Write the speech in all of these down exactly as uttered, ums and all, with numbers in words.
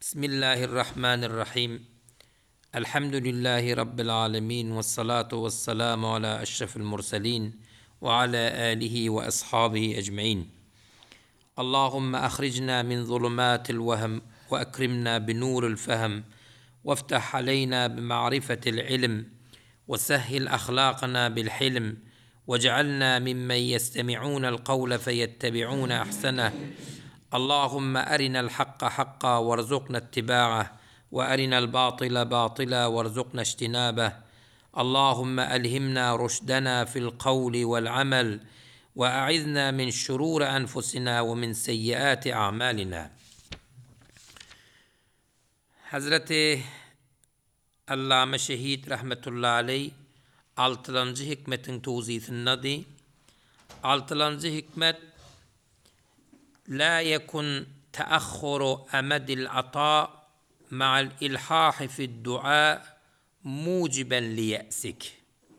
بسم الله الرحمن الرحيم. الحمد لله رب العالمين، والصلاة والسلام على أشرف المرسلين وعلى آله وأصحابه أجمعين. اللهم أخرجنا من ظلمات الوهم وأكرمنا بنور الفهم، وافتح علينا بمعرفة العلم، وسهل أخلاقنا بالحلم، واجعلنا ممن يستمعون القول فيتبعون أحسنه. اللهم أرنا الحق حقا وارزقنا اتباعه، وأرنا الباطل باطلا وارزقنا اجتنابه. اللهم ألهمنا رشدنا في القول والعمل، وأعذنا من شرور أنفسنا ومن سيئات أعمالنا. Hazreti Allame Şehit rahmetullahi aleyh altıncı hikmetin tuzisinde altıncı hikmet la yekun teakhuru emedil ata ma'al ilhahi fi'd dua muciben li ye'sik.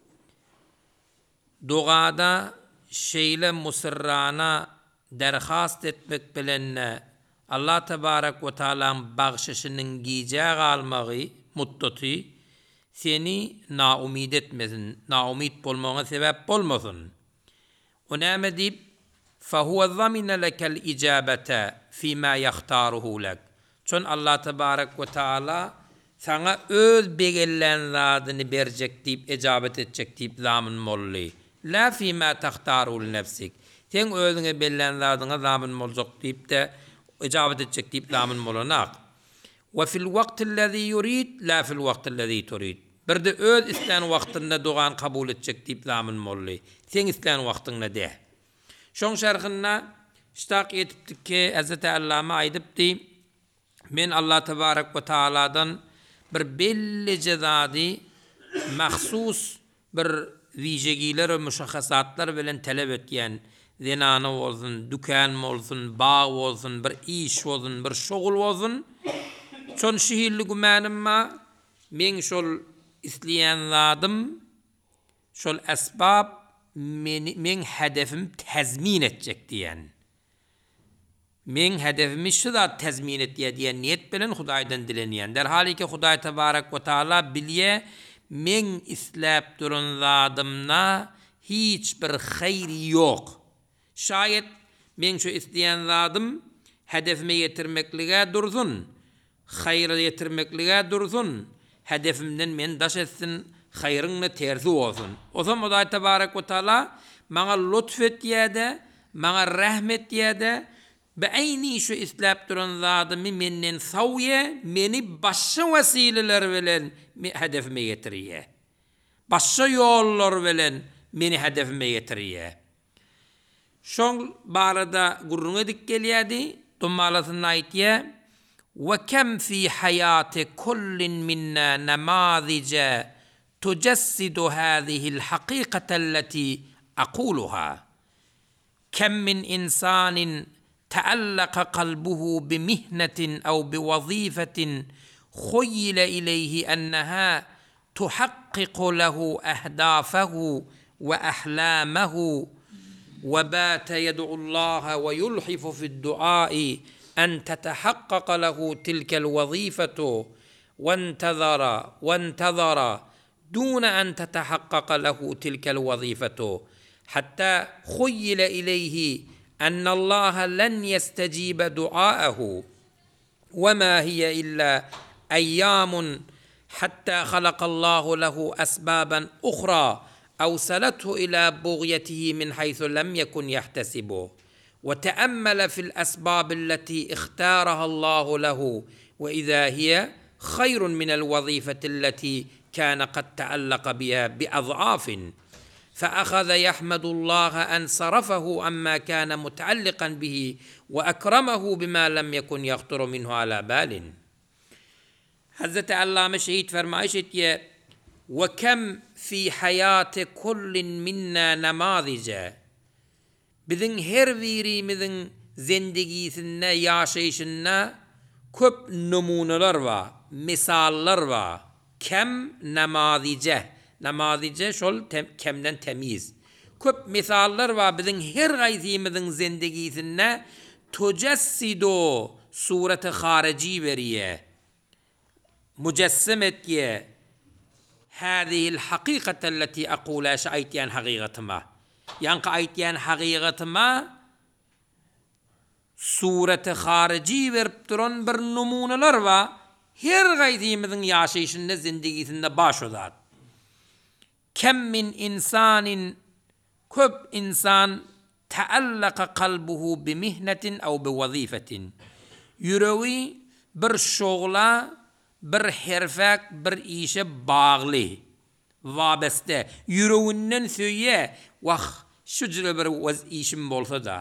Duada şeyle musirrana derhast etmek bilen Allah Tebarek ve Teala'nın bağışışının giyeceği almağı muddeti seni naumid etmesin, naumid olmana sebep olmasın. O ne deyip فَهُوَ ضَمِنَ لَكَ الْاِجَابَةَ فِي مَا يَخْتَارُهُ لَكَ. Çün Allah Tebarek ve Teala sana öz belirlenenlerini verecek deyip, icabet edecek deyip zamin molli. La fi ma tahtaru nefsik. Sen özüne belirlenenlerine zamin molacak deyip de icabet edecek deyip zamin molanak. Ve fil vaktillezî yurid, la fil vaktillezî turid. Bir de öz isteyen vaktinde doğan kabul edecek deyip zamin molli. Sen isteyen vaktinde de. Şoň şerhine iştaq etipdik ki Hazreti Allame aydypdy, men Allah Tebarek ve Teala'dan bir belli zady mahsus bir wijegiler we müşahhasatlar bilen talep etýän, zenana bolsun, dükän bolsun, bağ bolsun, bir iş bolsun, bir şogul bolsun. Şon şihirli gümanymma men şol isleýän zadym, şol esbab Men, men hedefim tezmin edecek diyen. Men hedefimi şu da tezmin et diye diyen niyet bilen Hudaydan dileniyen. Derhali ki Huday Tebarek ve Teala bilye men islap durun zadımna hiçbir hayri yok. Şayet men şu isteyen zadım hedefime yetirmekliğe dursun, hayra yetirmekliğe dursun, hedefimden men daş etsin, hayrınla terzi olsun. O zaman Allah Tebarek ve Teala bana lütfet yede, bana rahmet yede, be'ayni şu islap duran zadımı mennen savye, meni başka vesileler bilen hedefime getiriye. Başka yollar bilen meni hedefime getiriye. Şol barada gurruna dik geliyedi, dummalasını aytiye, ve kem fi hayati kullin minna namazice تجسد هذه الحقيقة التي أقولها. كم من إنسان تعلق قلبه بمهنة أو بوظيفة خيل إليه أنها تحقق له أهدافه وأحلامه، وبات يدعو الله ويلحف في الدعاء أن تتحقق له تلك الوظيفة، وانتظر وانتظر دون أن تتحقق له تلك الوظيفة، حتى خيل إليه أن الله لن يستجيب دعاءه، وما هي إلا أيام حتى خلق الله له أسبابا أخرى أوصلته إلى بغيته من حيث لم يكن يحتسب. وتأمل في الأسباب التي اختارها الله له، وإذا هي خير من الوظيفة التي كان قد تعلق بها بأضعاف، فأخذ يحمد الله أن صرفه عما كان متعلقا به، وأكرمه بما لم يكن يخطر منه على بال. حضرت علامة شهيد فرمائشت يا وكم في حياة كل منا نماذج. Bizim her birimizin zindegisinde, yaşayışında köp numuneler var, misallar var. Kem namazice, namazice şol tem, kemden temiz. Köp misallar var bizim her gaysimizin zindegisinde tujessido sureti harici veriye. Mücessem etye. Hâzihil hakikatelleti aqula şaytiyen hakikatıma. Yankı aytiyen hakikatıma sureti harici verip duran bir numuneler var. Her gaydimizin yaşayışında, zindigisinde baş odat. Kem min insanin, köp insan teallaka kalbuhu bi mihnetin ev bi vazifetin. Yüreği bir şoğla, bir herfek, bir işe bağlı, vabeste. Yüreğinden söye, vah, şu cüre bir işim bolsa da.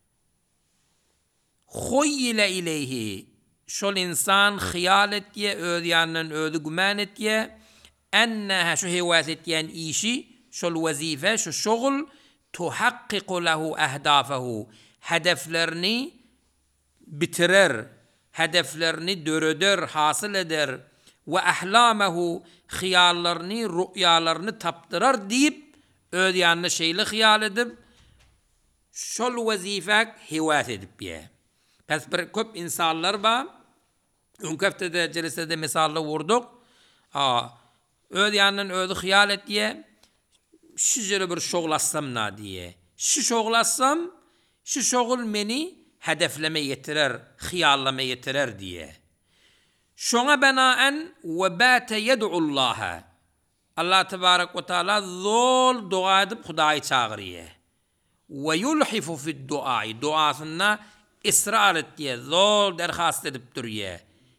Khoyyile ileyhi, şol insan khiyal etye, öd yandan ödü güman etye, enneha şu hevas etyen işi, şol vazife, şu şoğul, tuhakkiku lehu ahdafehu, hedeflerini bitirer, hedeflerini döröder, hasıl eder, ve ahlamehu, khiyallerini, rüyalarını taptırar deyip, öd yanına şeyli khiyal edip, şol vazifek hevas edip ye. Pes bir köp insanlar var, Ünkefte'de, celesede misallı vurduk. Aa, öd yandan ödü khiyal et diye, şu jere bir şoğlassam na diye. Şu şoğlassam, şu şoğul beni hedefleme yetirer, khiyallama yetirer diye. Şuna benaen ve bâte yed'ullâhe. Allah Tebarek ve Teala zol dua edip Hudayı çağırıyor. Ve yulhifu fid duayı. Duasına ısrar et diye, zol derhast edip duruyor.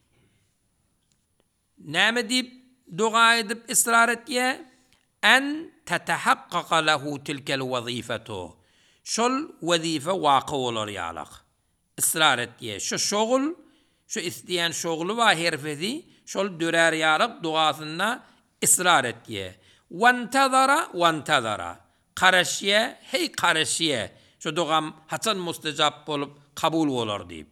Ne deyip dua edip ısrar et diye? En tetehakkaka lehu tilkel vazifetu. Şol vazife vakı olur yalak. Israr et diye. Şu şoğul, şu isteyen şoğlu var herfezi, şol dürer yalak duasına ısrar et diye. Ventazara, ventazara. Karışıya, hey karışıya. Şu duam hasan müstecap olup kabul olur deyip.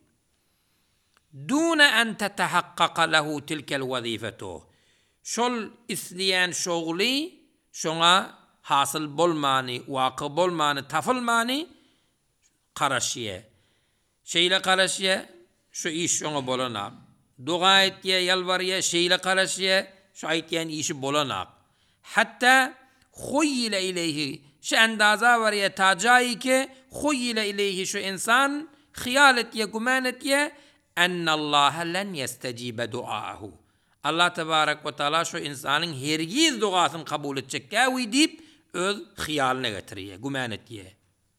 Dune en tetehakkaka lehu tilkel vazifetu. Şol isteyen şoğlu, şuna hasıl bolmani, vakı bolmani, tafılmani, karışıya. Şeyle karışıya, şu iş şuna bolanak. Dua et diye yalvarıya, şeyle karışıya, şu ayetiyen işi bolanak. Hatta huyyile ileyhi, şu endaza var ya tacayi ki, huyyile ileyhi şu insan, khiyal et diye, güman et diye, ennallâhe len yestecibe duahu. Allah Tebarek ve Teala şu insanın hergiz duasını kabul edecek gavi deyip öz hiyaline getiriyor, güman et diye.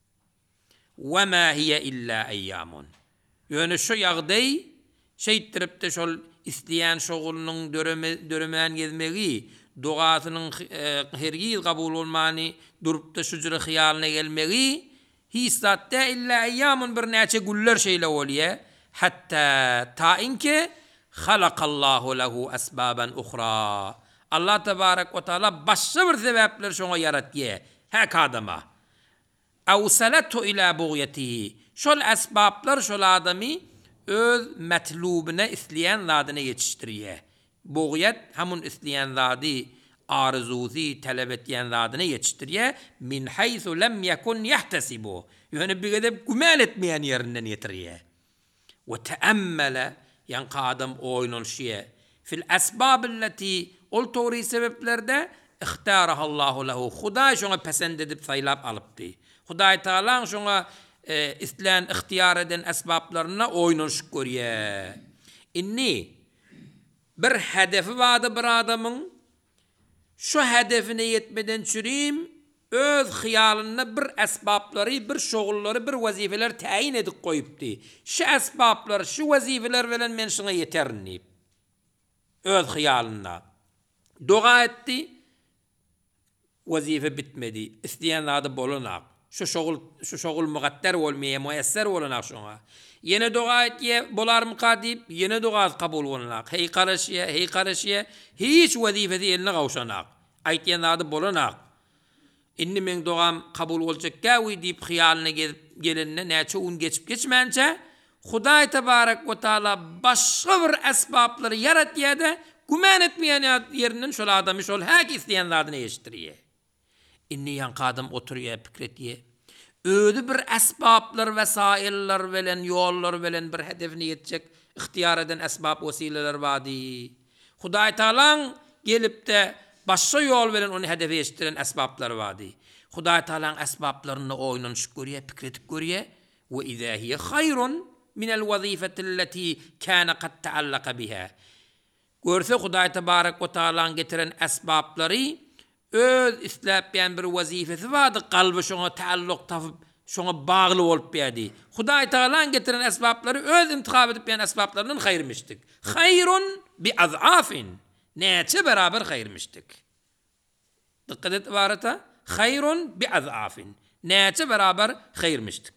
Ve ma hiye illa eyyamun. Yani şu yağday şey trip de şol isteyen şoğulunun dörümen gezmeyi, duasının hergiz kabul olmani durup da şu cüre hiyaline gelmeyi, hisatte illa eyyamun bir neçe güller şeyle oluyor. Hatta ta inke halakallahu lehu esbaben ukhra. Allah Tebarek ve Teala başka bir sebepler şuna yaratıyor. Hek adama. Evselatu ila buğyetihi. Şol esbablar şol adamı öz metlubine isteyen zadına yetiştiriyor. Buğyet hamun isteyen zadı arzuzi talep ettiyen zadına yetiştiriyor. Min haythu lem yekun yahtesibu. Yani bir kadar güman etmeyen yerinden yetiriyor. Ve teemmele yani adam oyunun şiye fil esbabilleti ol doğru sebeplerde ihtarahallahu lehu. Huday şuna pesend edip saylap alıptı. Huday Teala şuna e, isteyen ihtiyar eden esbablarına oyunun şükürüye. İnni bir hedefi vardı bir adamın, şu hedefine yetmeden çürüyüm, öz hıyalına bir esbabları, bir şoğulları, bir vazifeler tayin edip koyuptu. Şu esbablar, şu vazifeler veren men şuna yeterni. Öz hıyalına. Dua etti, vazife bitmedi. İsteyen adı bolunak. Şu şoğul, şu şoğul mugatter olmaya, müesser olunak şuna. Yine dua ettiye, bolar mı kadip, yine dua kabul olunak. Hey karışıya, hey karışıya, hiç vazifesi eline kavuşanak. Ayetiyen adı bolunak. İnni men doğam kabul olacak gavi deyip hiyaline gelinne neçe un geçip geçmence Huday Tebarek ve Teala başka bir esbabları yarat diye de güman etmeyen yerinden şöyle adamı şöyle hak isteyen adını eşittiriyor. İnni yan kadın oturuyor fikretiye. ödü bir esbaplar vesailler bilen yollar bilen bir hedefine yetecek ihtiyar eden esbab vesileler vadi. Hudaý Taalaň gelip de başga yol bilen onu hedefe yetiştiren esbaplar vadi. Hudaý Taalaň esbaplarını oýnanyş görýär, pikretip görýär. Ve izâ hiye hayrun minel vazifetilleti kâne kad taallaka biha. Görse Hudaý Tebarek ve Taalaň getiren esbapları öz isläpýän bir wazifesi wady, galby şoňa taalluk tapyp şoňa bagly bolup berdi. Hudaý Taalaň getiren esbaplary öz intihab edip berýän esbaplaryndan haýrmışdyk. Hayrun bi azafin. Näçe beraber haýrmışdyk. Dikkat et barata. Hayrun bi azafin. Näçe beraber haýrmışdyk.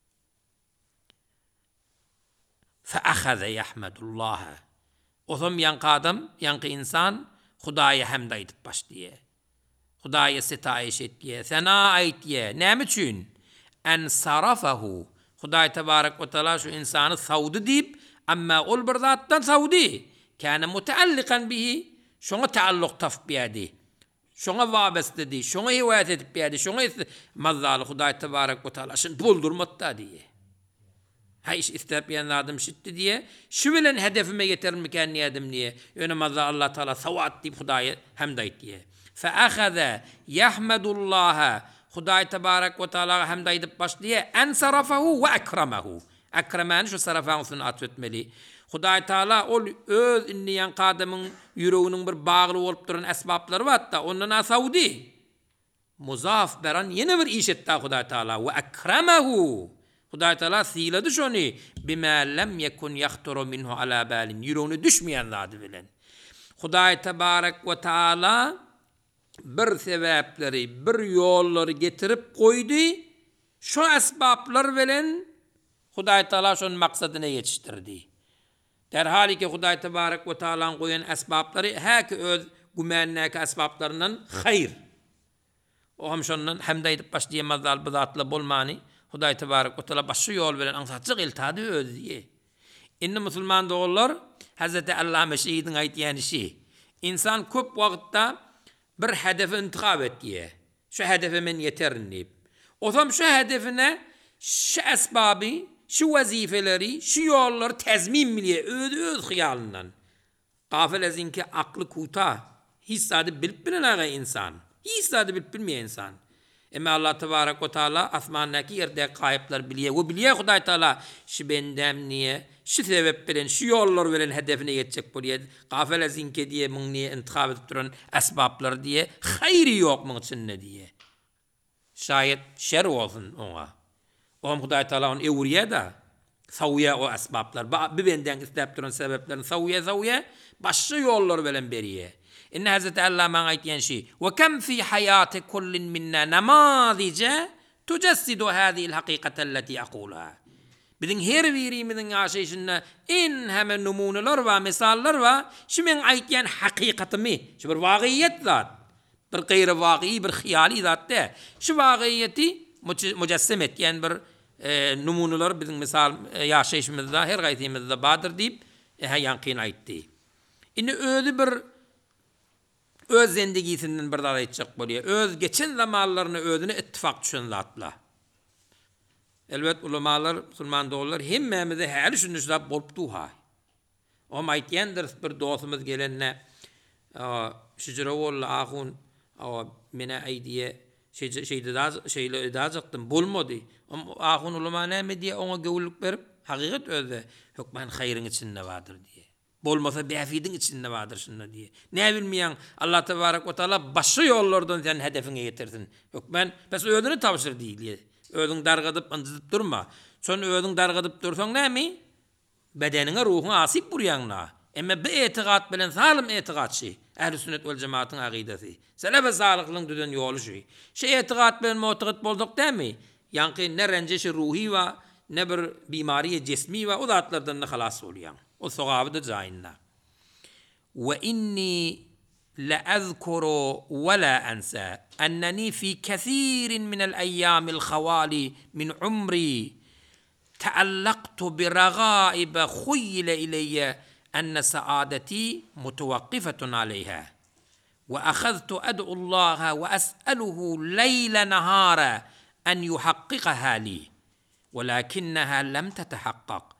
Fa ahaza yahmadullah. Otham yanqı adam, yanqı insan Hudaýa hamd aýdyp başlaýar. Hudaýa sitaýiş etdiye, sana aýtdiye. Näme üçin? En sarafahu. Hudaý Tebarek ve Teala şu insanı savdy dip, amma ol bir zatdan savdy. Kana mutaalliqan bihi. Şoňa taalluk tapyp berdi. Şoňa wabastedy, şoňa hiwayat edip berdi. Şoňa mazzaly Hudaý Tebarek ve Teala şunu doldurmakda diye. Ha iş isteyen adam şitti diye. Şu bilen hedefime yetermiken niyedim diye. Öne mazza Allah Teala savat dip Hudaýa hamd aýtdy. Fa ahaza yahmadullaha. Hudaý Tebarek ve Teala hamd aýdyp başlaýar. En sarafahu ve akramahu. Akramany şu sarafaňysyny atwetmeli. Hudaý Teala ol öz inniýän kadamyň ýüreginiň bir bagly bolup duran esbaplary batda ondan asawdy. Muzaf beran ýene bir iş etdi Hudaý Teala ve akramahu. Hudaý Teala siladi şonu bima lam yekun yahturu minhu ala balin. Ýüregine düşmeýän zady bilen. Hudaý Tebarek ve Teala bir sebäpleri, bir ýollary getirip goýdy. Şu esbaplar bilen Hudaý Teala şonuň maksadyna ýetişdirdi. Derhali ki Hudaý Tebarek ve Tealaň goýan esbaplary häki öz gümänäki esbaplaryndan haýr. O hem şondan hamd aýdyp başlaýan bu zatla bolmany. Hudaý Tebarek ve Teala başga ýol bilen aňsatjyk iltady özdiýe. Indi musulman dogullar Hazreti Allame Şeýidiň aýtýan işi. İnsan köp wagtda bir hedefe intihab etdiye. Şu hedefe men yeterni. Otam şu hedefine şu esbabı, şu vazifeleri, şu yolları tezmin bilye, öz öz hıyalından. Gafil ezinki aklı kuta, hissadi bilip bilen insan. Hissadi bilip bilmeyen insan. Ama Allah Tebarek ve Teala asmandaki yerde kayıplar bilye. O bilye Hudaý Teala şu bendem niye, şu sebep bilen, şu yollar bilen hedefine yetecek bolýar. Gafil ezinki diye mun niye intihab edip duran esbaplar diye hayri yok mun içinde diye. Şayet şer olsun ona. Oğam Hudaý Teala onu ewriye da sawyya o esbaplar. Bir benden istep duran sebeplerini sawyya sawyya başka yollar bilen beriye. İnne Hazreti Allah man aýtýan şey. Ve kem fi hayati kullin minna namazice tujassidu hadihi'l hakikatelleti aqulaha. Bizim her birimizin yaşayışında en hemen numuneler var, misallar var. Şu men aýtýan hakikatimi, şu bir wagiyet zat. Bir gayri vagi, bir hiyali zat de. Şu wagiyeti mucessim etýän bir e, numuneler bizim misal e, yaşayışımızda her gaýtymyzda badır diýip e, ýanqyn aýtdy. Indi özü bir öz zendegisinden bir dara etjek bolýar. Öz geçen zamanlaryny özüne ittifak düşen zatlar. Elbet ulamalar, musulman dogullar hemmemize her şunu şulap bolup duha. O aýtýandyr bir dostumuz gelenne şüjre bolla ahun o mene aýdiýe şey şeyde da şeyle dazaqtym bolmady. Ahun ulama näme diye ona gowluk berip hakykat özde hukman haýryň içinde bardyr diye. Bolmasa bäfidiň içinde bardyr şunda diye. Ne bilmeýän Allah Tebarek ve Teala başga ýollardan sen hedefine ýetirsin. Hukman bes özüni tapşyr diýilýär. Özüň dargadyp anjydyp durma. Son özüň dargadyp dursaň näme? Bedeniňe ruhuňa asyp burýanla. Emma bu etiqat bilen salim etiqatçy. Ähli sünnet we cemaatyň agidesi. Selebe salyklyň düden ýoly şu. Şu etiqat bilen mu'taqid boldyk dämi? Ýanky ne renjeşi ruhi wa ne bir bimariye cismi wa o zatlardan halas bolýan. O sogaby da jaýynda. Ve inni la azkuru ve la ansa annani fi kathirin min al-ayyam al-khawali min umri ta'allaqtu bi raga'ib khuyla ilayya أن سعادتي متوقفة عليها وأخذت أدعو الله وأسأله ليل نهارا أن يحققها لي ولكنها لم تتحقق.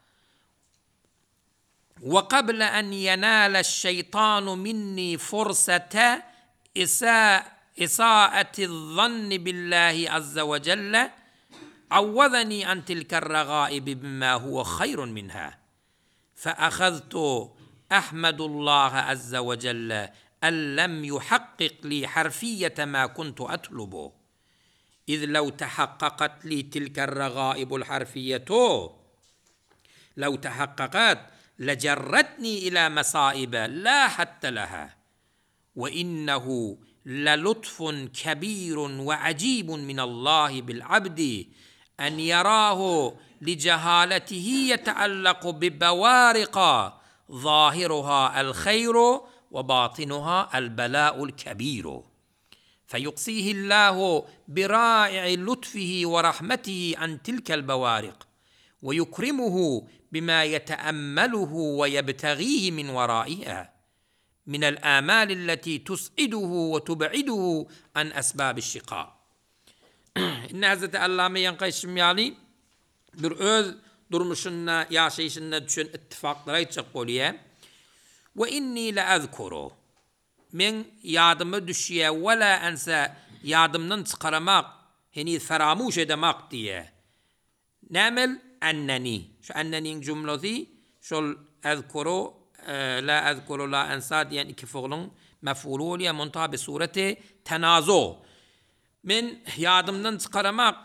وقبل أن ينال الشيطان مني فرصة إساءة إساءة الظن بالله عز وجل عوضني عن تلك الرغائب بما هو خير منها، فأخذت أحمد الله عز وجل أن لم يحقق لي حرفية ما كنت أطلبه، إذ لو تحققت لي تلك الرغائب الحرفية لو تحققت لجرتني إلى مصائب لا حد لها. وإنه للطف كبير وعجيب من الله بالعبد أن يراه لجهالته يتعلق ببوارق ظاهرها الخير وباطنها البلاء الكبير، فيقصيه الله برائع لطفه ورحمته عن تلك البوارق، ويكرمه بما يتأمله ويبتغيه من ورائها من الآمال التي تسعده وتبعده عن أسباب الشقاء. إن Hazreti Allame Yankay Şimyali bir öz durmuşunna yaşayışınna düşen ittifaklara itçak oluyor. Ve inni la azkuru, men yadımı düşüye ve la ense yadımdan çıkaramak, hani feramuş edemek diye. Namel anneni, şu annenin cümlesi, şol azkuru, la azkuru la ensa diyen iki fiilin mef'ulü oluyor, muntaha bir sureti tenazo. Men yadımdan çıkaramak,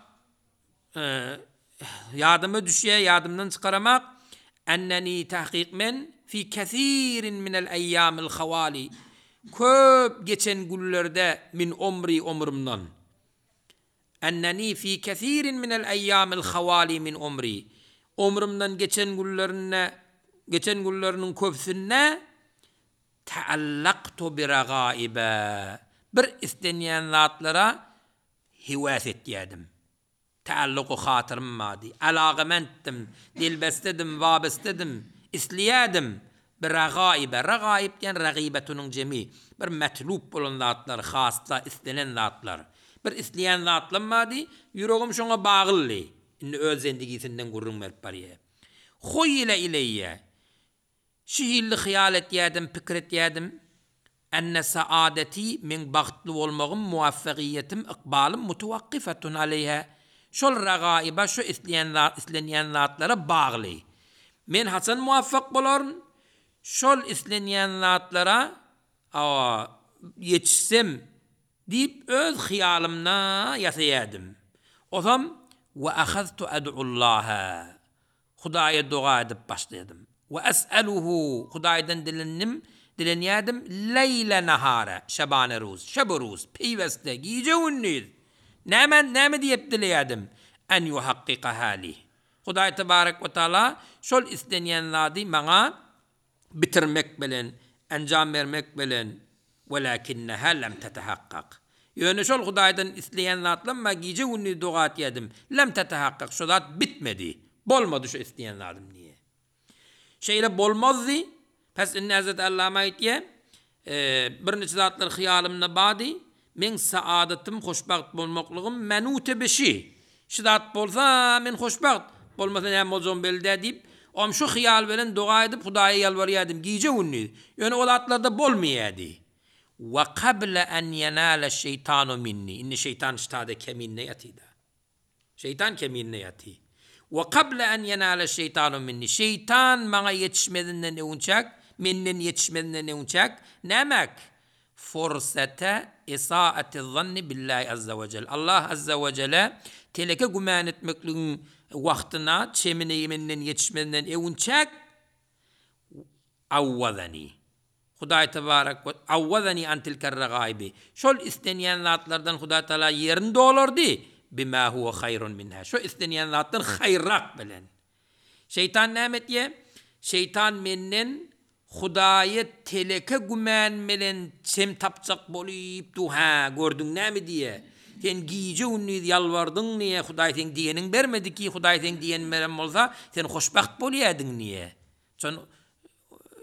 yadımı düşüye yadımdan çıkaramak, anneni tahkik men fi kesirin minel eyyamil havali, köp geçen günlerde min umri umrumdan. Anneni fi kesirin minel eyyamil havali min umri, umrumdan geçen günlerine, geçen günlerinin köpsünne taallaktu bir gaibe, bir isteyen zatlara hivas ettiyedim. Taalluku hatırım madi, alaqamenttim, dilbestedim, vabestedim, isliyadim. Bir ragaibe, ragaib diyen ragibetunun cemi, bir metlub olan zatlar, khasla istenen zatlar. Bir isliyen zatlar madi, yüreğim şuna bağıllı. İnni öz zendigisinden gurrun verip bariye. Khuyile ileyye, şihilli khiyal ettiyedim, fikir ettiyedim. Enne saadeti min bahtlı olmağım, muvaffakiyetim, ikbalım mutevakkifetun aleyha. Şol ragaiba, şu isleyen zatlara bağlı. Men hasan muvaffak bolarım, şol isleyen zatlara yetişsem deyip öz hiyalımna yasayadım. O zaman ve ahaztu ad'ullaha, Hudaya dua edip başladım. Ve es'aluhu, Hudaydan dilendim, dilenyadım leyle nahara, şabane ruz, şabu ruz, peyveste, giyce unnid. Nemen, neme diyip dileyadım? En yuhakkika hali. Huday Tebarek ve Teala şol istenyenladi bana bitirmek bilen, encam vermek bilen, velakinneha lem tetehakkak. Yani şol Hudaydan isteyenlatla giyce unnid dua etyedim. Lem tetehakkak, şolat bitmedi. Bolmadı şu isteyenladım niye? Şeyle bolmazdı. Pes inne Hazreti Allame aytiye, bir neçe zatlar hiyalımna badi, men saadetim, hoşbagt bolmaklığım menute beşi. Şidat bolsa men hoşbagt, bolmasa ne mozon belde deyip, om şu hiyal veren dua edip Hudaya yalvarıyadım, giyce unni. Yani o zatlarda bolmayaydı. Ve kable en yenale şeytanu minni. İnni şeytan iştade keminne yatıydı. Şeytan keminne yatıydı. Ve kable en yenale şeytanu minni. Şeytan bana yetişmediğinden ne unçak, minnen yetişmediğinden ne unçak. Nemek? Fursete isaati zanni billahi azza ve celle. Allah azza ve celle teleke güman etmekliğin vaktına çemine yemeninden yetişmediğinden ne unçak. Avvadani. Huday Tebarek ve avvadani an tilker ragaibi. Şol isteyen zatlardan Huday Teala yerinde olurdu. Bima huwa hayrun minha. Şu isteyen zatlar hayrak bilen. Şeytan nemet ye? Şeytan mennen Hudayı teleke gümen melen çem tapcak bolip du ha gördün ne mi diye. Sen giyce unni yalvardın niye? Huday sen diyenin vermedi ki, Huday sen diyen verem olsa sen hoşbaht boluyadın niye? Son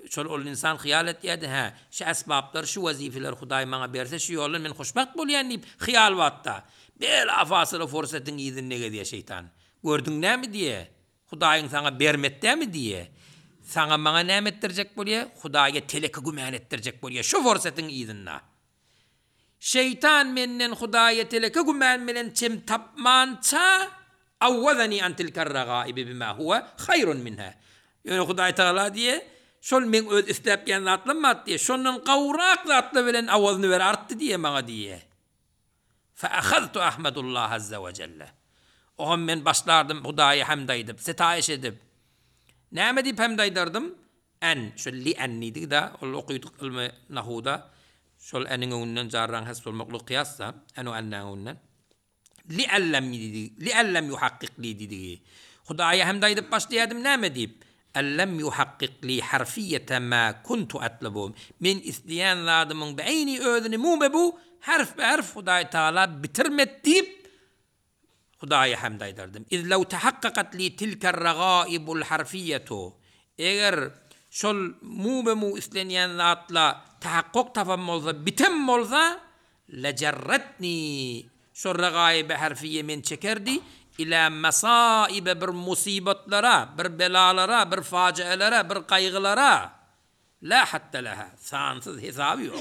şol ol insan hiyal etdi ha şu esbaplar şu vazifeler Hudaý maňa berse şu ýoldan men hoşbakt bolýan diýip hiyal watda bel afasıly forsatyň ýyzyny nege diýe şeytan gördüň näme diýe Hudaýyň saňa bermetdämi diýe saňa maňa näme etdirjek bolýar Hudaýa teleki gümän etdirjek bolýar şu forsatyň ýyzyna şeytan menden Hudaýa teleki gümän bilen çem tapmança awwadani an tilkar ragaibi bima huwa hayrun minha ýöne Hudaý Taala diýe şol men öz isläpýän zatlamat diýe şondan gawrak zatly bilen awazyny ber artdy diýe maňa diýe fa akhadtu ahmadullah azza wa jalla o men başlardım Hudaýa hamd edip setaýiş edip näme diýip hamd eýderdim en şol li ennidik da ol okuýdyk ilmi nahuda şol eniň öňünden jarran has bolmakly kıyassa enu annaňyň li allam li allam yuhaqqiq li dedi Hudaýa hamd edip başlaýardım näme diýip allam yuhaqqiq li harfiyata ma kuntu atlabu min isdiyan zadymyň beýni özüni mubebu harf be harf Hudaý Taala bitirmet diýip Hudaýa hamd eýderdim iz law tahaqqaqat li tilka ar-ragaibul harfiyatu eger şol mubemu islenýän zatla tahaqquk tapam bolsa bitem bolsa lajarratni şol ragaib harfiye men çekerdi ila masaib bir musibatlara bir belalara bir facialara bir kaygılara la hatta laha sansız hesabı yok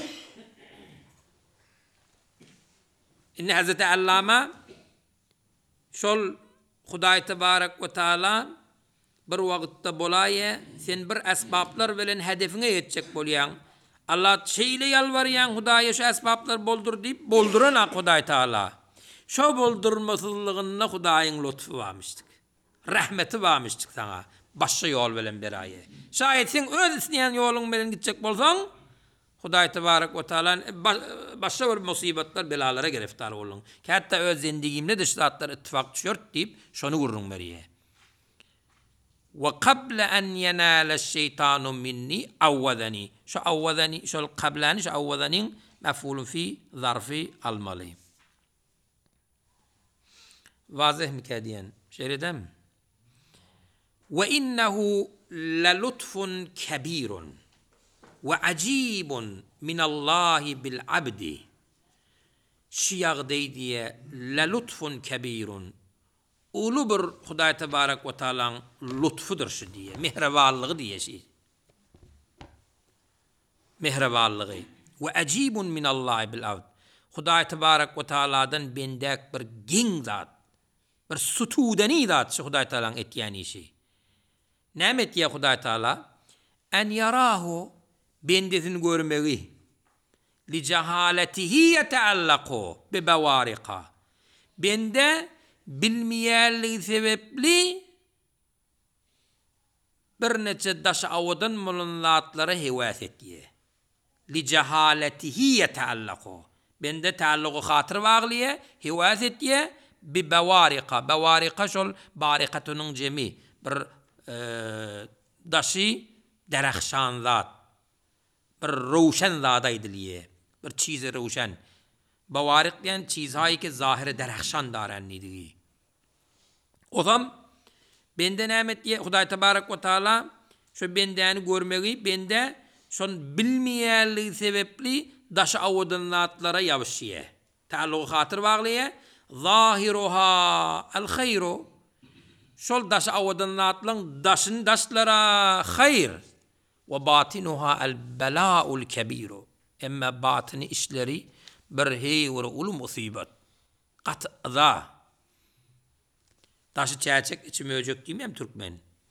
inne Hazreti Allama şol Hudaý tebarek we taala bir wagtda bolaýa sen bir asbaplar bilen hedefiňe ýetjek bolýan Allah şeýle ýalbarýan Hudaýa şu asbaplar boldur diýip bolduran Hudaý Taala şo boldurmasızlygyna Hudaýyň lutfy barmyşdyk rahmeti barmyşdyk saňa başga ýol bilen beraýe şaýet sen öz isleýän ýoluň bilen gitjek bolsaň Hudaý tebarek we taala başga bir musibatlar belalara gereftar boluň hatda öz zindigimde de şu zatlar ittifak düşýär diýip şonu gurrun beriýe وقبل أن ينال الشيطان مني أوذني شو أوذني شو القبلاني شو أوذني مفعول في ظرف الماضي واضح مكاديان شردم وإنه للطف كبير وعجيب من الله بالعبد شياغ ديدية للطف كبير ulu bir Hudaý tebarek we taalaň lutfudur şu diye, mehrebanlygy diye şey. Mehrebanlygy we ajibun min Allah bil abd. Hudaý tebarek we taaladan bendek bir giň zat, bir sutudani zat şu Hudaý taalaň etýän işi. Näme etýär Hudaý taala? En yarahu bendesini görmegi. Li jahalatihi yataallaqu bi bawariqa. Bende bilmeýärligi sebepli bir neçe daş awadan mulunlatlara hewas etdi. Li jahalatihi yataallaqu. Bende taalluqy hatyr baglyy, hewas etdi bi bawariqa. Bawariqa şol bariqatynyň jemi bir e, daşy daraxşan zat. Bir rowşan zat aýdylýar. Bir çizi rowşan. Bawariq diýen çizhaý ki zahiri daraxşan daranligi. Ozam bende näme etdi Hudaý tebarek we taala şu bendäni görmegi bende şon bilmeýärligi sebepli daş awadanlatlara ýabyşýar. Taalluk hatyr baglyýar. Zahiruha al-hayru. Şol daş awadanlatlaryň daşyn daşlara hayr we batinuha al-bala'ul kebiru. Emma batyny işleri bir heywer ulu musibat. Qat'za. Taşı çäçek içime öjek diýmem türkmen.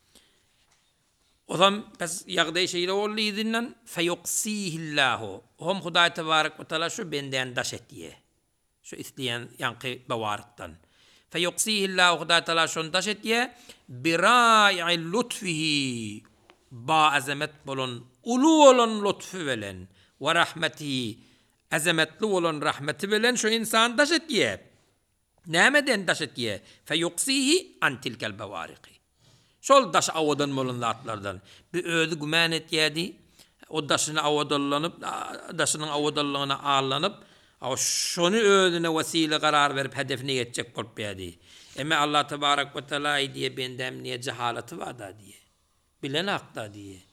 Ozam bes ýagdaý şeýle boldy izinden feyuqsihillahu. Hom Hudaý tebarek we taala şu benden daş etdi. Şu isleýän ýanky bawarykdan. Feyuqsihillahu Hudaý taala şonu daş etdi. Bira'i lutfihi ba azamet bolun ulu olan lutfy bilen we rahmetihi azametli olan rahmeti bilen şu insan daş etdi. Nämeden daş etdi? Feyuqsihi an tilkal bawariqi. Şol daş awadan molunlatlardan bir özü gümän etdi. O daşyny awadallanyp, daşynyň awadallygyna ağlanıp, o şonu özüne wasile garar berip hedefine ýetjek bolup berdi. Emme Allah tebarek we taala diýe bendem niye cehalaty wada diýe. Bilen hakda diýe.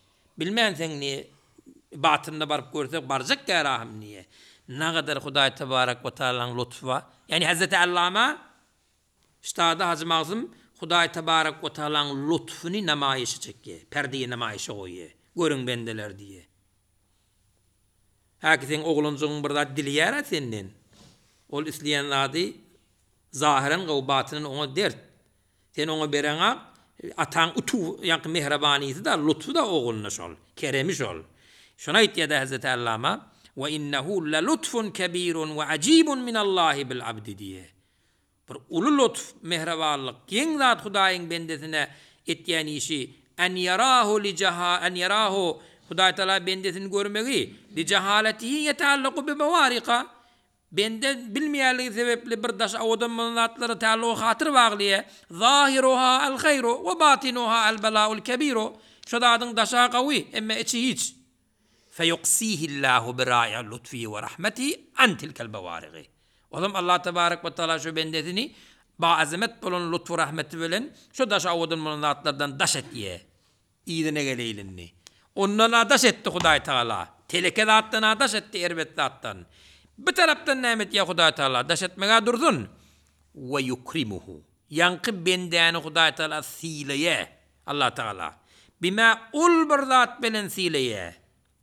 Bilmän sen ne batında barıp görsek barjak garahım niye? Ne kadar Hudaý Tebarek ve Taala'nın lütfu var. Yani Hazreti Allama Üstada Hacı Mazlum Hudaý Tebarek ve Taala'nın lütfunu namayişe çekiyor. Perdeyi namayişe koyuyor. Görün bendeler diye. Hakikaten oğluncuğun burada dili yara senden. Ol isleyenladi zahiren ve batının ona dert. Sen ona berene atan utu yankı mehrabaniyeti da lütfu da oğluna şol. Keremiş ol. Şuna ittiyada Hazreti Allama ve innehu le lütfun kebirun ve acibun minallahi bil abdi diye. Bir ulu lütf mehrabanlık. Yen zat Hudaýyň bendesine etýän işi en yarahu li jaha en yarahu Hudaý Taala bendesini görmegi li jahalatihi yetaallaku bi bawarika. Bende bilmeýärligi sebepli bir daş awdan zatlary taalluk hatyr baglyya. Zahiruha al hayru we batinuha al bala'ul kebiru. Şodadyň daşa gawy emme içi hiç. Feyuqsihi Allahu bi ra'i lutfi ve rahmeti an tilkal bawarigi. Olam Allah Tebarek ve Taala şu bendesini ba azamet bolan lütfu rahmeti bilen şu daş awdan zatlardan daş etýe. İýdine geleylinni. Ondan adaş etti Hudaý Taala. Teleke zatdan adaş etti erbet zatdan. Bir taraftan nämet ya Hudaý Taala daş etmege durdun. Ve yukrimuhu. Yankı bendäni Hudaý Taala sileye. Allah Taala. Bima ul bir zat bilen sileye.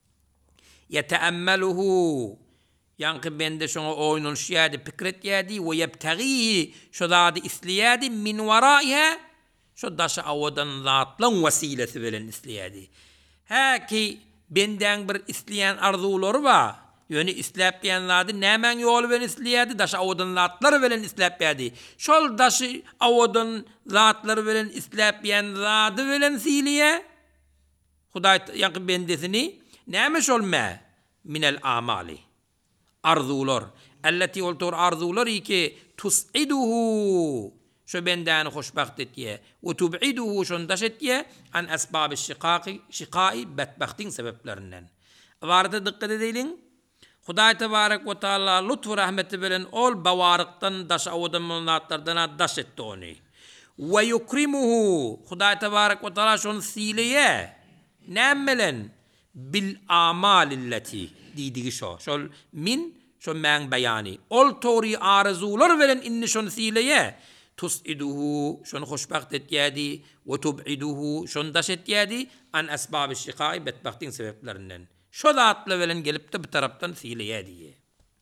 Yeteammeluhu. Yankı bende şoňa oýnunşýady, pikretýädi we yebtagî şo zady isliyädi min waraiha. Şo daşa awadan zatlan wasilesi bilen isliyädi. Ha ki benden bir isleyen arzuları var. Yani isläp diýenlerde nämen ýol bilen isleýärdi, daş awadan zatlar bilen isläp berdi. Şol daşy awadan zatlar bilen isläp diýen zady bilen silýe. Hudaý ýa bendesini näme şol mä minel amali. Arzular allati ultur arzular iki tus'iduhu şu bendäni hoşbaht etýär we tub'iduhu şondaş etýär an asbab şiqaqi şiqai betbahtin sebeplerinden. Warda dikkat edeýin. Hudaý Tebarek ve Taala lütfu rahmeti bilen ol bawarykdan daş awadan munatlardan daş etdi onu. Ve yukrimuhu Hudaý Tebarek ve Taala şonu sileye nämelen bil amalillati diýdigi şo. Şol min şo men bayani. Ol tori arzular bilen inni şonu sileye tus'iduhu şonu hoşbaht etýärdi we tub'iduhu şonu daş etýärdi an asbab şiqai betbahtin sebeplerinden. Şo zatla bilen gelip de bir tarapdan sileye diye.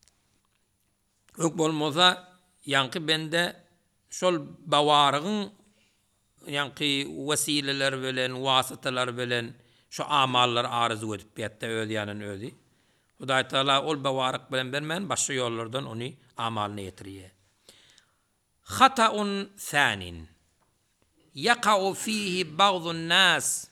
Ök bolmasa yankı bende şol bawarygyň yankı wesileler bilen, wasytalar bilen şu amallar arzu edip ýetdi öz ýanyny özi. Hudaý Taala ol bawaryk bilen bermen başga ýollardan onu amalyna ýetirýär. Hata'un thanin yaqa'u fihi ba'dun nas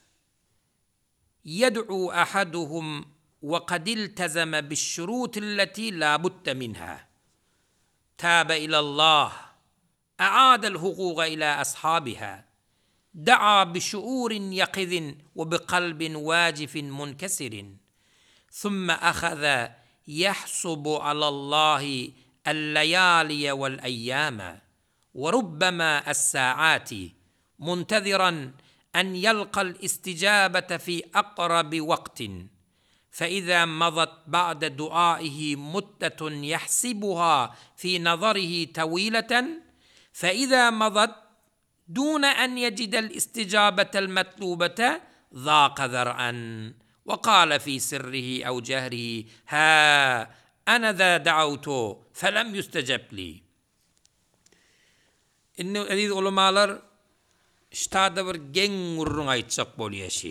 يدعو أحدهم وقد التزم بالشروط التي لا بد منها تاب إلى الله أعاد الحقوق إلى أصحابها دعا بشعور يقظ وبقلب واجف منكسر ثم أخذ يحسب على الله الليالي والأيام وربما الساعات منتظرا أن يلقى الاستجابة في أقرب وقت فإذا مضت بعد دعائه مدة يحسبها في نظره طويلة فإذا مضت دون أن يجد الاستجابة المطلوبة ضاق ذرعا وقال في سره أو جهره ها أنا ذا دعوت فلم يستجب لي. إنه أريد علماء ştada bir geň urrun aýtsak bolýaşy.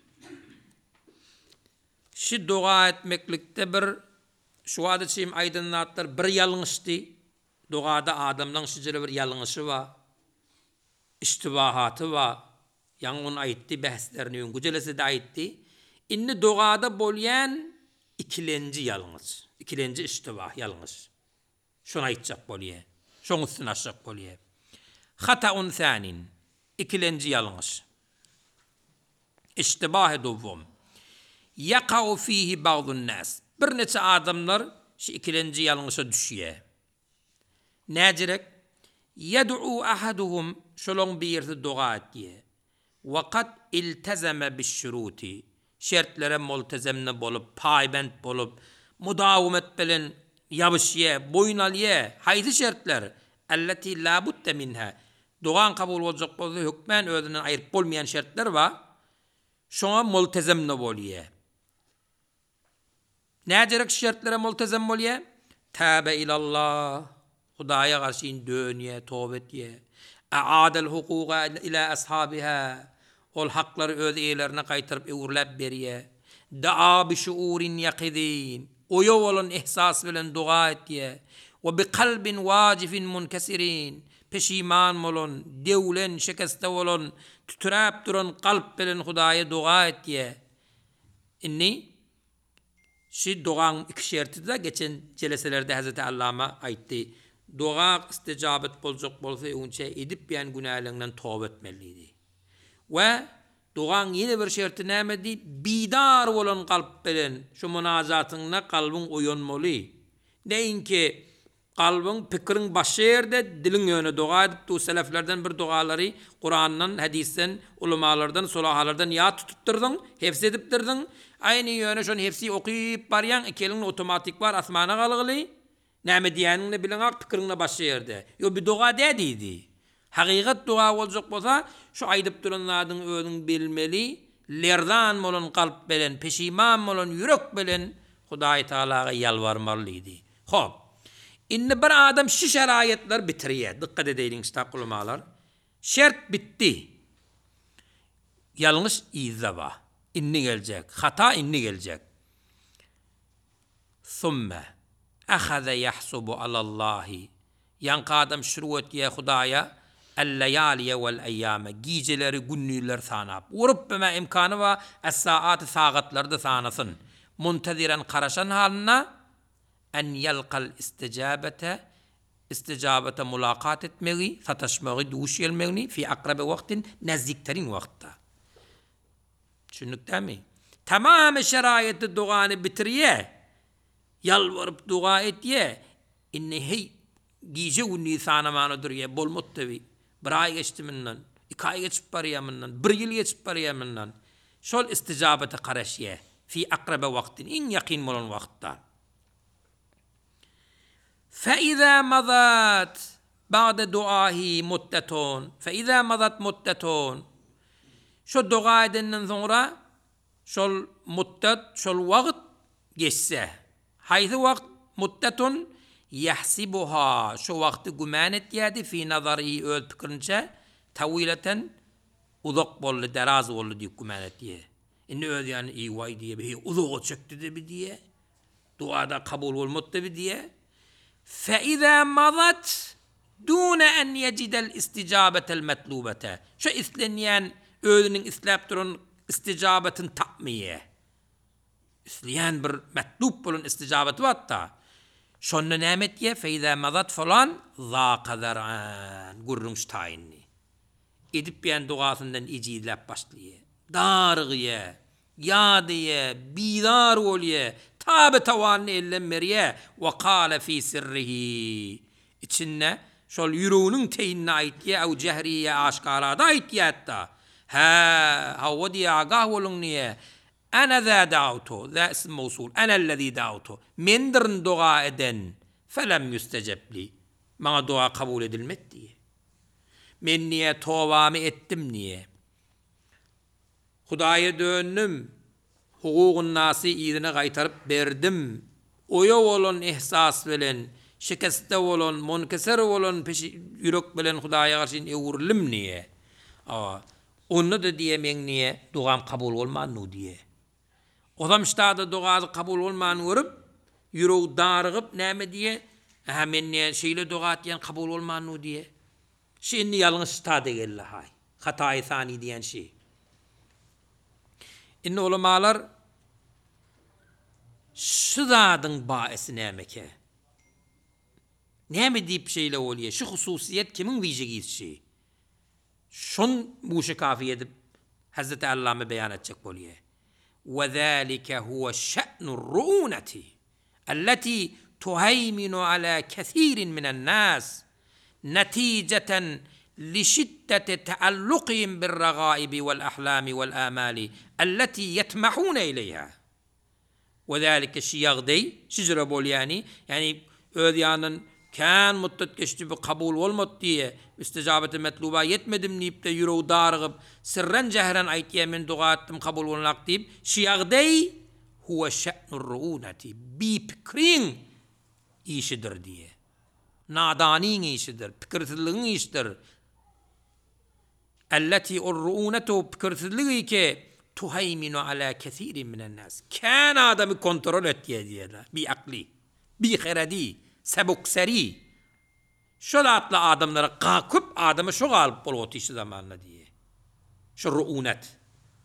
Şu dua etmeklikde bir şu adyçym aýdynlatlar bir ýalňyşdy. Duada adamdan şijere bir ýalňyşy bar. İştibahaty bar. Ýa-ni aýtdy bahslerini güjelese de aýtdy. Inni duada bolýan ikilenji ýalňyş, ikilenji iştibah ýalňyş. Şonu aýtjak bolýar. Şoň üstüne aşak bolýar. Hata'un thanin ikilenji ýalňyş. İştibah dowum. Yaqa'u fihi ba'dun nas. Bir neçe adamlar şu ikilenji ýalňyşa düşýär. Näjirek? Yad'u ahaduhum şolong bir ýerde dua etdi. Wa qad iltazama biş-şuruti. şertlere multezemne bolup, paybent bolup, mudavumet bilen yabışye, boyun alye, haydi şertler, elleti la budde minha. Doğan kabul olacak bolsa hükmen özünden ayırıp bolmayan şertler var. Şoňa multezemne bolýe. Näjerek şertlere multezem bolýe? Tâbe ilallah. Hudaýa garşy dönýe, tövbe etýe. Aadal hukuka ila ashabiha. Ol hakları öz eýlerine gaýtaryp öwürläp berýe. Daa bi şuurin yaqidin. Oyo bolan ihsas bilen dua etýe. Ve bi kalbin wajifin munkesirin. Peşiman bolon, devlen, şekeste bolon, tütüräp duran kalp bilen Hudaýa dua etýe. Inni şi duaň iki şerti de geçen jeleselerde Hazreti Allama aýtdy. Dua istijabet boljak bolsa öňçe edip ýan günahlaryndan tövbe etmeliydi. Ve duaň ýene bir şerti nämedi? Bidar bolan kalp bilen şu munazatyňda kalbyň oýanmaly. Näinki kalbyň pikirin başy ýerde, diliň ýöne dua edip tu seleflerden bir dualary Kur'andan, hadisten, ulamalardan, solahalardan ýa tutupdyrdyň, hefz edipdirdiň. Aýny ýöne şonu hefsi okyp barýan ikeliň otomatik bar asmana galygy. Näme diýäniňni bilen ak pikiriňne başy ýerde. Yo bir dua dädidi. Haqiqat dua boljak bolsa, şu aýdyp duranlaryň özüň bilmeli, lerdan bolan kalp bilen, peşiman bolan ýürek bilen Hudaý Taalaga ýalvarmalydy. Hop. Inni bir adam şu şeraýetler bitirýär. Dikkat edeýin istaqulmalar. Şert bitti. Ýalňyş izaba. Inni geljek. Hata inni geljek. Summa akhadha yahsubu alallahi. Yanqa adam şuru etýär Hudaýa el-layaliye vel-eyyame. Gijeleri, günnüler sanap. Urubbema imkanı va es-saat sagatlarda sanasın. Muntaziran qaraşan halına en yalqal istijabete istijabete mulaqat etmeli, sataşmagy duş gelmeli fi aqrabi waqtin nazdikterin waqtda. Şunukdami? Tamam şeraýaty duany bitirýe. Yalvaryp dua etýe. Inni hey gije günni sanamany durýe bolmotdy. Bir ay geçti minden, iki ay geçip barýamyndan, bir ýyl geçip barýamyndan. Şol istijabete garaşýe fi aqrabi waqtin in yaqin bolan waqtda. فإذا مضت بعد دعائه مدتون فإذا مضت مدتون شو dua edenden sonra şol muddet şol wagt geçse haytı wagt muddetun yahsibuha şu wagty güman etýärdi fi nazari öz pikirinçe tawilatan uzak boldy daraz boldy diýip güman etýär. Inni öz ýani iyi way diýe bir uzak çekdi de bir diýe. Duada kabul bolmady bir diýe. فإذا مضت دون أن يجد الاستجابة المطلوبة شو إسلنيان öğünün islap durun isticabetin tapmiye. İsleyen bir metlub bulun isticabeti vatta. Şonne nämetye feyda mazat falan za qadaran gurrunç tayinni. Edip bilen duasından icilap başlıyor. Darıgıye, yadiye, bidar olye, tabi tavanni ellenmeriye ve kâle fî sirrihi. İçinne şol yürüğünün teyinne aitye ev cehriye aşkarada aitye hatta. Ha, havva diye agah olun niye? Ana zâ da'utu, zâ isim mevsul, anellezî da'utu. Mendirin dua eden, felem yüstecebli. Bana dua kabul edilmek diye. Men niye tovamı ettim niye? Hudaýa döndüm, hukukun nasi idine gaytarıp berdim. Oya olan ihsas bilen, şekeste olan, munkeser olan, peşi yürek bilen Hudaýa karşın evurlim niye? Aa, onu da diye men niye duam kabul olman diye. Odam iştada duası kabul olman görüp, yüreği darıgıp näme diye, ha men niye şeýle dua etýän kabul olman diye. Şimdi yalnız iştada geldi hay. Hatayı sani diyen şey. İnne ulamalar şu zadın baisi nämeke? Näme diýip şeýle bolýar? Şu hususiyet kimin wijigiz şey? Şun bu şe kafi edip Hazreti Allame beyan etjek bolýar. Ve zalika huwa şe'nur ru'unati allati tuhayminu ala kesirin minen nas neticeten لشدة تعلقهم بالرغائب والأحلام والآمال التي يطمحون إليها. وذلك الشيغدي شجرة بول يعني يعني ödyanın كان مدت geçti bir kabul olmadı diye istijabeti metluba yetmedim deyip de yüreği darıgıp sırran cehren aytiye men dua ettim kabul olnak deyip şiyagdey huve şe'nur ru'unati bi pikrin işidir diye. Nadanin işidir, pikirsizliğin işidir. Elleti ur-ru'unetu pikirsizliği ki tuhayminu ala kesirin minen nas. Kan adamı kontrol et diye diyorlar. Bi akli, bi kheradi, sebukseri. Şol atlı adamlara kakıp adamı şu galıp bulutu işi zamanla diye. Şu ru'unet.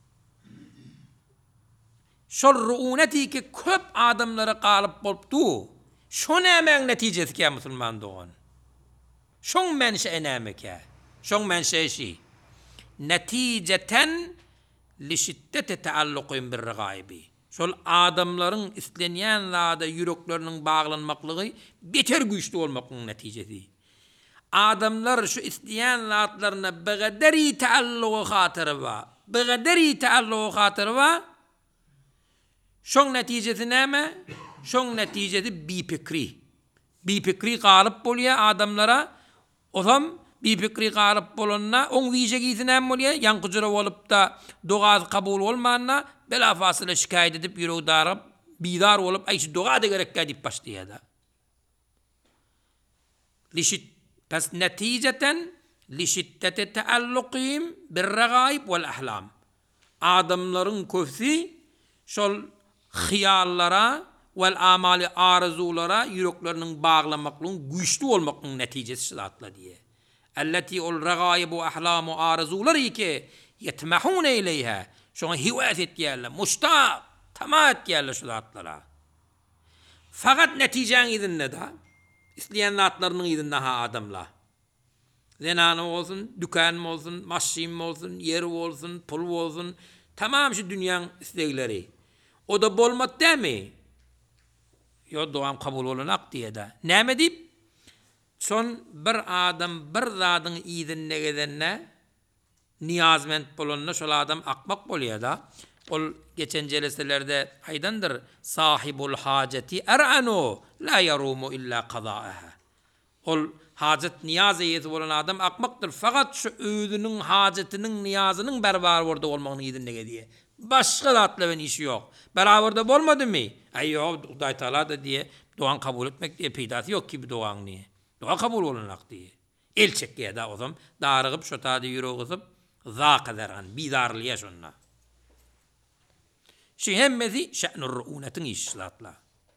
Şol ru'uneti ki köp adamlara galıp bulutu. Şon emeğin neticesi ki Müslüman doğun. Şon menşe eneme ki. Şon menşe şey. Neticeten li şiddete taalluqin bir ragaibi. Şol adamların isteniyenlerde yüreklerinin bağlanmaklığı beter güçlü olmakın neticesi. Adamlar şu isteyen zatlarına beğederi taalluqu hatırı var. Beğederi taalluqu hatırı var. Şon neticesi neme? Şon neticesi bipikri. Bipikri qalıp bolya adamlara. Otam bipikri qalıp bolonna on vijegisi neme bolya? Yankıcıra olup da doğaz kabul olmanına bela fasıla şikayet edip yüreği darıp bidar olup ayşi doğa da gerek edip başlayada. Lişit Pes neticeten li şiddete taalluqihim bir ragaib vel ahlam. Adamların köfsi şol hiyallara vel amali arzulara yüreklerinin bağlamaklığın güçlü olmaklığın neticesi zatla diye. Elleti ol ragaibu ahlamu arzuları ki yetmehun ileyha. Şuna hivas et yerler, muştaq, tamat yerler şu zatlara. Fakat neticenin idinne da İsteyen zatlarının idinne ha adamla. Zenanı olsun, dükkanım olsun, maşim olsun, yeri olsun, pul olsun. Tamam şu dünyanın istekleri. O da bolmat değil mi? Yo doğam kabul olunak diye de. Neme deyip? Son bir adam bir zadın idinne gidenne niyazment bolunna şol adam akmak boluyor da. Ol geçen celeselerde aydandır. Sahibul haceti er'anu la yarumu illa qada'aha. Ol hacet niyaz eyeti olan adam akmaktır. Fakat şu öğüdünün, hacetinin, niyazının beraber orada olmağını idinle diye. Başka zatla ben işi yok. Beraber olmadı mı? Ay yok, Huday Teala da diye doğan kabul etmek diye peydası yok ki bir doğan niye. Doğa kabul olunak diye. El çekkiye da o zaman darıgıp şu tadı yürü kızıp za kadarhan, bidarlıya şunla. Şu hemmezi şe'nur ru'unetin işlatla.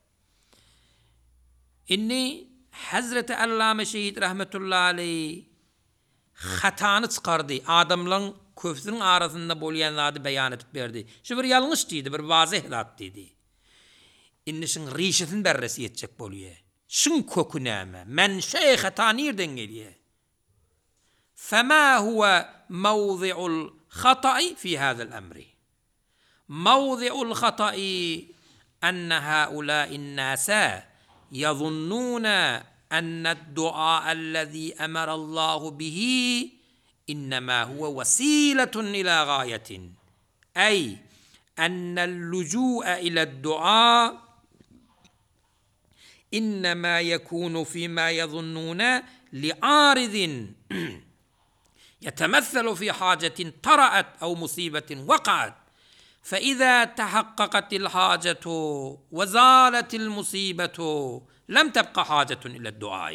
İnni Hazreti Allame Şehit rahmetullahi aleyh hatanı çıkardı. Adamların köfsünün arasında bolyanlardı beyan etip verdi. Şu bir yanlış deydi, bir vazih dat dedi. İnni şun rişetin berresi yetecek bolye. Şun kökü neme, menşe hata nereden geliyor? Fema huve mevzi'ul khata'i fi hâzel emri. Mevzi'ul khata'i enne haulâin nâsâ يظنون أن الدعاء الذي أمر الله به إنما هو وسيلة إلى غاية أي أن اللجوء إلى الدعاء إنما يكون فيما يظنون لعارض يتمثل في حاجة طرأت أو مصيبة وقعت فإذا تحققت الحاجة وزالت المصيبة لم تبقى حاجة إلى الدعاء.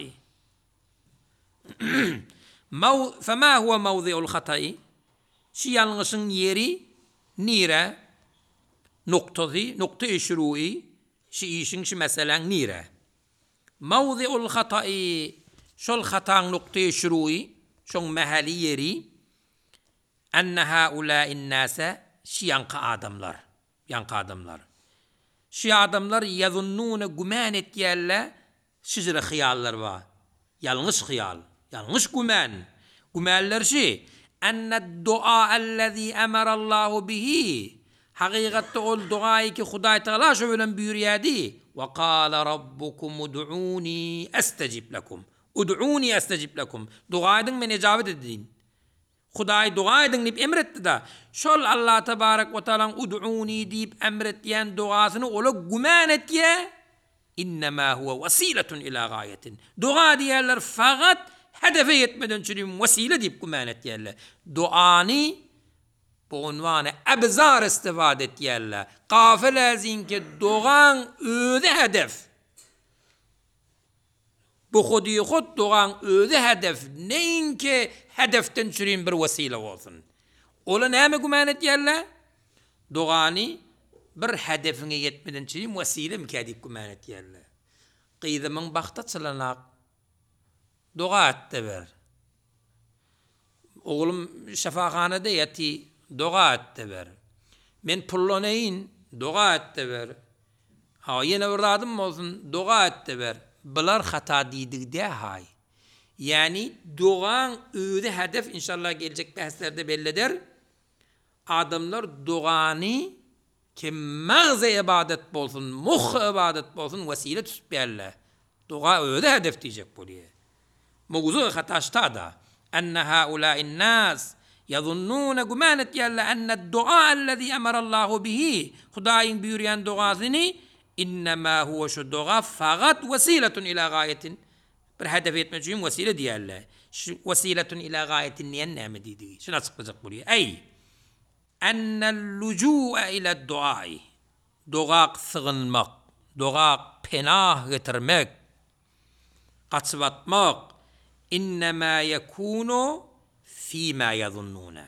فما هو موضع الخطأ؟ شي yanlışın yeri nire noktası nokta şuru'i şi işin şi meselen nire mevzi'ul hata'i şol hatan nokta şuru'i şon mahalli yeri enne haulâ'in nâse Şi yankı adamlar, yankı adamlar. Şi adamlar yazunnûne güman etiyelle şizre hıyallar var. Yanlış hıyal, yanlış güman. Gümanlar şi, enne dua ellezî emerallahu bihi. Hakikatte ol duayı ki Huday Teala şöyle buyuruyordu. Ve kâle rabbukum ud'ûni estecib lekum. Ud'uni estecib lekum. Dua edin men icabet edeyim. Hudaý dua edin dip emretti da. Şol Allah tebarek ve taala ud'uni dip emretdiyen duasyny ola güman etye. İnnemâ huve vesiletun ila gayetin. Dua diýerler fakat hedefe yetmeden çürüm vesile dip güman etýärler. Duany bu unvanı ebzar istifade etýärler. Gafil azinki duan özi hedef. Bu hudi hud duan özi hedef. Neyinki hedeften çürüm bir vesile olsun. Ola näme güman etýärler? Duany bir hedefine yetmeden çürüm vesile mi kadip güman etýärler. Qyzymyň bagta çylanak dua etdi ber. Oğlum şefahanede yati dua etdi ber. Men pullanayin dua etdi ber. Ha ýene bir adam bolsun dua etdi ber. Bular hata diýdigde hay. Yani duan öýde hedef inşallah gelecek bahslerde bellidir. Adamlar duany ki mağza ibadet bolsun, muh ibadet bolsun vesile tutberler. Dua öýde hedef diýjek bolýar. Mawzu hataşta da enne haulâ'in nas yazunnûne gumanet yalla enne ad-du'a allazi amara Allahu bihi. Hudaýyň buyurýan duasyny innema huwa şu dua fakat vesiletun ila gayetin. Bir hedef etmek üçin vesile diýerler. Şu vesiletun ila gayetin niýen näme diýdi? Şunu açıklayacak bolýar. Ey ennel lucu'a ila ad-du'a. Dua sığınmak, dua penah getirmek, kaçıp atmak innema yekunu fîmâ yazunnûne.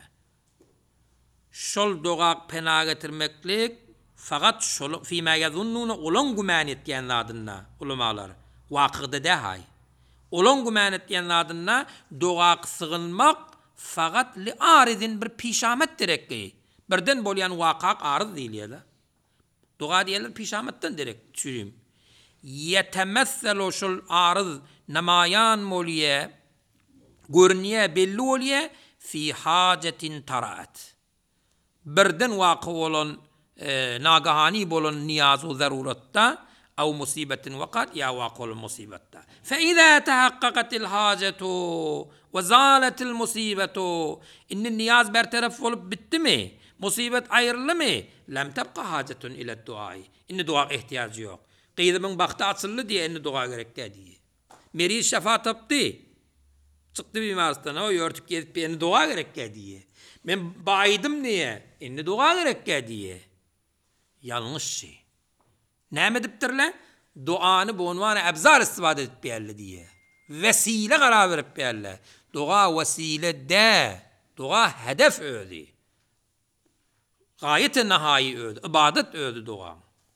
Şol dua penah getirmeklik fakat şol fîmâ yazunnûne olan güman etýänlerdiňne ulamalar waqyda dahay. Olan güman etýänlerdiňne dua sığınmak fakat li aridin bir pişamet direkli. Birden bolýan waqak arız diýilýär. Dua diýerler pişametden direk çürüm. Yetemesselu şol arız namayan molye görniye belli olye fi hacetin taraat. Birden waqy bolan e, nagahani bolan niyaz we zaruratta aw musibetin waqat ya waqy bolan musibatta. Fa iza tahaqqaqatil hacetu ve zalatil musibetu in niyaz bertaraf bolup bittimi? Musibet ayrıldı mı? Lem tebqa hacetun ila duayı. İnne dua ihtiyacı yok. Qyzymyň bagty açıldı diye indi dua gerekdi diye. Meri şefa tapdı. Çıktı bimarstan o yörtüp gelip indi dua gerekdi diye. Men baydım niye? Indi dua gerekdi diye. Yanlış şey. Näme dipdirler? Duany bu unwany abzar istifade edip berli diye. Vesile garar berip berler. Dua vesile de. Dua hedef ödi. Gayet-i nihai ödü, ibadet ödü dua.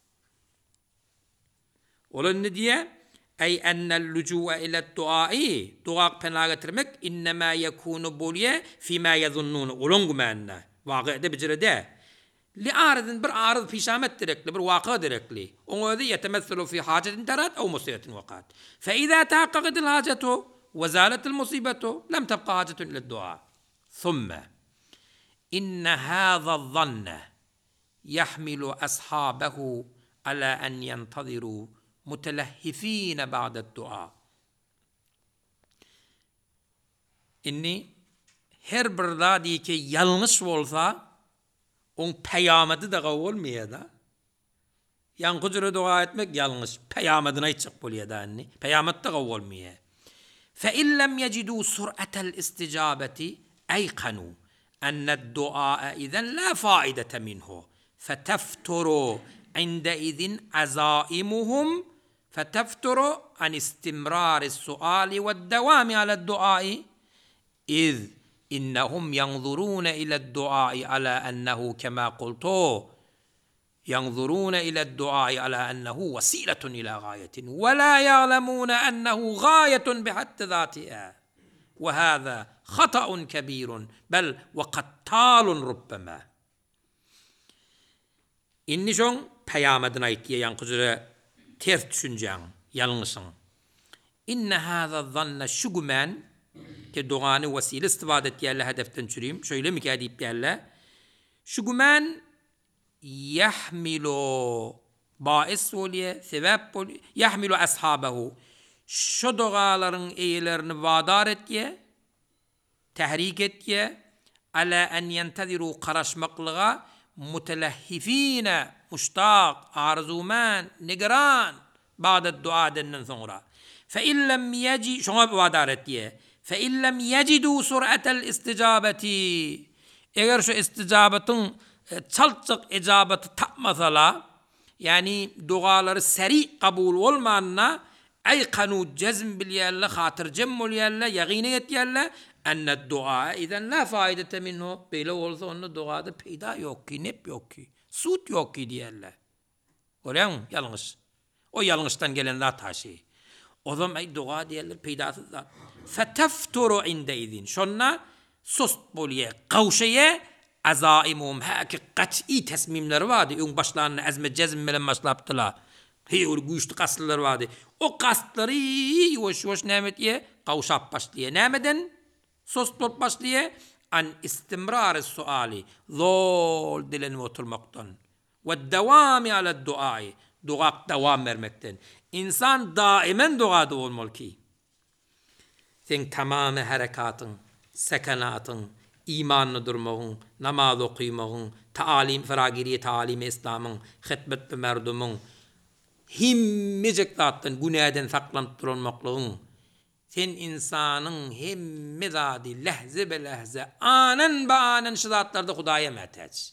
Olan ne diye? Ey ennel lucu'a ila duai. Dua penah getirmek innema yekunu bolye fîmâ yazunnûne. Olan gümanna. Vaqı'da bicirede. Li aridin bir arız pişamet direkli, bir vaqı direkli. Onu ödü yetemesselu fi hacetin tarat aw musibetin waqat. Fe izâ tahaqqaqatil hacetu ve zâletil musibetu lem tebqa hacetun ila dua. Thumme إن هذا الظن يحمل أصحابه على أن ينتظروا متلهفين بعد الدعاء. İnni her bir zadi ki yanlış olsa on peyameti de olmuyor da. Yankıcıra dua etmek yanlış. Peyametine hiç çıkmıyor da anni. Peyamet de olmuyor. فَاِنْ لَمْ يَجِدُوا سُرْعَةَ الْاِسْتِجَابَةِ اَيْقَنُوا أن الدعاء إذن لا فائدة منه فتفتر عندئذ عزائمهم فتفتر عن استمرار السؤال والدوام على الدعاء إذ إنهم ينظرون إلى الدعاء على أنه كما قلت ينظرون إلى الدعاء على أنه وسيلة إلى غاية ولا يعلمون أنه غاية بحد ذاتها وهذا خطأ كبير بل وقتال ربما. İnni şoň peýamadyn aýtdy ýankıjyra ters düşünjäň, ýalňyşyň. İnne hâzâ zanna şu gümen ki duany vesile istifade etýärler hedefden çürüýüm. Şöyle mi diýip berler? Şu gümen yahmilu ba'is bolýe, sebäp bolýe, yahmilu ashabahu. şu duaların eğilerini vadar etye, tehrik etye, ala en yentadiru qaraşmaklığa mutelahhifine, muştaq, arzuman, nigiran, ba'da dua denilen sonra. Fe illem yeci, şuna vadar etye, fe illem yecidu sur'atel isticabeti. Eğer şu isticabetin çalçık icabeti tapmasala, yani duaları seri kabul olmanına aykanu cezm bilyerle, hatırcem olyerle, yaqine etyerle, enne dua izen la faidete minhu. Böyle olsa onun duada peyda yok ki, nep yok ki, sut yok ki diyerler. Öyle mi? Yanlış. O yanlıştan gelen la taşı. O zaman ay dua diyerler peydasız zat. Fetefturu indeydin. Şonna sost bolye, kavşeye, azaimum, haki kat'i tesmimleri vardı. Ön başlarına ezme cezm bilen başlaptılar. Hey o güçlü kaslılar vardı. O kasları yoş yoş nemetiye kavşap başlıyor. Nemeden sost bolup başlıyor. An istimrar suali. Zol dilenip oturmaktan. Ve devami ala duayı. Dua devam vermekten. İnsan daimen duada olmalı ki. Sen tamamı harekatın, sekanatın, imanını durmağın, namaz okuyumağın, taalim, firagiriye taalimi İslam'ın, hıtbet ve merdumun, himmecek zatın, günahden saklanıp durulmaklığın, sen insanın himme zadi, lehze be lehze, anen be anen şu zatlarda Hudaya muhtaç.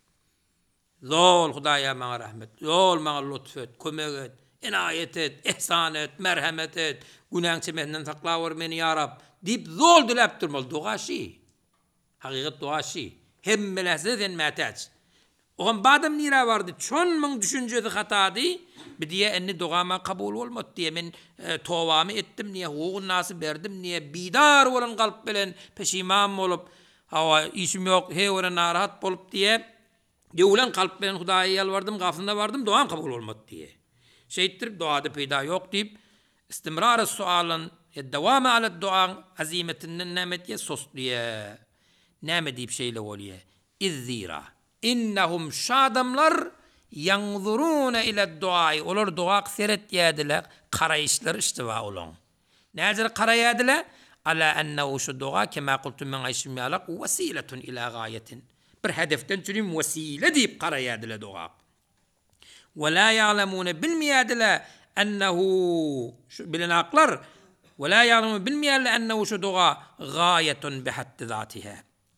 Zol Hudaya bana rahmet, zol bana lütfet, kömek et, inayet et, ihsan et, merhamet et, günahın çemenden saklavur beni ya Rab, deyip zol dilep durmalı, dua şey. Hakikat dua şey. Hem melehze sen muhtaç. Oğlum badam nira vardı, çon mun düşüncesi hatadı, bir diye enni duama kabul olmadı diye, men e, tovamı ettim niye, huğun nasıl verdim niye, bidar olan kalp bilen, peşimam olup, hava işim yok, he olan narahat bolup diye, diye ulan kalp bilen Hudaya yalvardım, gafında vardım, duam kabul olmadı diye. Şeyittir, duada peyda yok deyip, istimrar sualın, devamı ala duan, azimetinden nemet diye sos diye, nemet deyip şeyle oluyor. İzzira. İnnehum şadamlar yanzuruna ile duayı. Olur dua seret yediler. Karayışlar istiva olun. Nedir karayediler? Ala ennehu şu dua kema kultum men ayşim yalak vesiletun ila gayetin. Bir hedeften çürüm vesile deyip karayediler dua. Ve la ya'lemune bilmiyediler ennehu bilen aklar ve la ya'lemune bilmiyediler ennehu şu dua gayetun bihattı zatiha.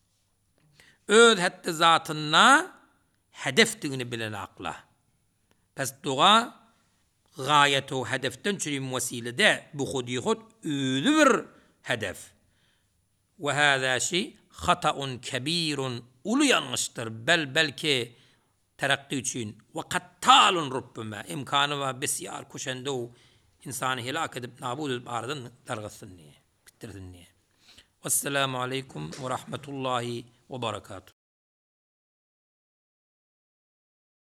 Öz hattı zatına hedeftiğini bilen akla. Pes dua gayetu hedeften çürüm vesilede bu hudihut özü bir hedef. Ve hâzâ şey hata'un kebîrun ulu yanlıştır. Bel belki terakki için ve kattalun rubbüme imkanı ve besyar kuşendu insanı helak edip nabud edip aradan dargasın diye, bitirsin diye. Vesselamu aleyküm ve rahmetullahi ve berekatuhu.